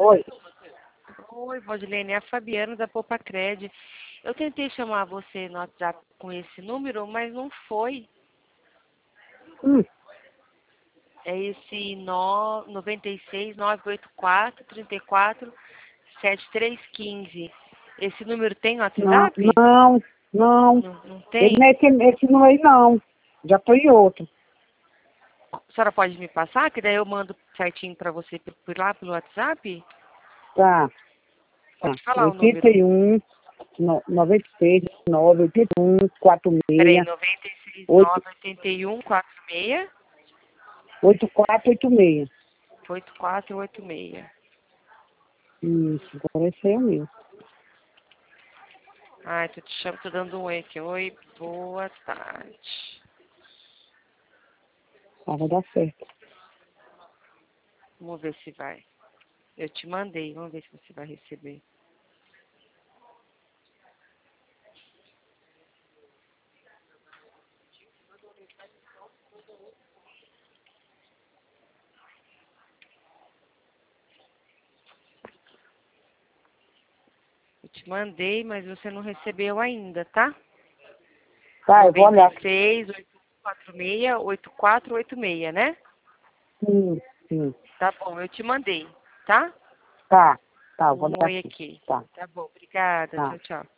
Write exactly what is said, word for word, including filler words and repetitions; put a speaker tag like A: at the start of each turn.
A: Oi.
B: Oi, Valdilene, é a Fabiana da Poupa Cred. Eu tentei chamar você no WhatsApp com esse número, mas não foi.
A: Hum.
B: É esse no, noventa e seis, nove oito quatro, trinta e quatro, setenta e três quinze. Esse número tem no
A: Não,
B: WhatsApp?
A: não, não.
B: Não, não
A: Ele
B: tem?
A: não é esse, esse não aí, não. Já foi outro.
B: A senhora pode me passar, que daí eu mando certinho para você por, por lá pelo WhatsApp?
A: Tá. Tá.
B: Pode falar o
A: oitenta
B: número.
A: e um, no, noventa e seis, nove, oitenta e um, quarenta e
B: Peraí,
A: seis,
B: noventa e seis,
A: oito,
B: nove oitenta e um, quarenta e seis,
A: oito quatro oito seis.
B: oitenta e quatro oitenta e seis.
A: Isso, agora esse aí é o meu.
B: Ai, tô te chamando, tô dando um oi aqui. Oi, boa tarde.
A: Ah, vai dar certo.
B: Vamos ver se vai. Eu te mandei, vamos ver se você vai receber. Eu te mandei, mas você não recebeu ainda, tá?
A: Tá, eu vou olhar.
B: noventa e seis, oito quatro seis, oito quatro oito seis, né?
A: Sim, sim.
B: Tá bom, eu te mandei, tá?
A: Tá, tá, eu vou
B: Um
A: olhar
B: oi
A: aqui.
B: aqui.
A: Tá,
B: Tá bom, obrigada.
A: tá.
B: Tchau, tchau.